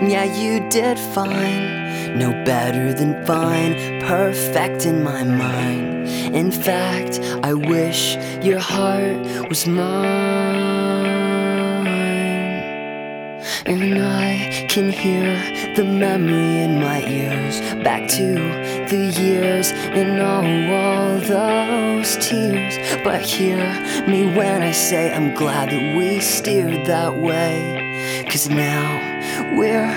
Yeah, you did fine. No better than fine, perfect in my mind. In fact, I wish your heart was mine. And I can hear the memory in my ears, back to the years and all those tears. But hear me when I say I'm glad that we steered that way, 'cause now we're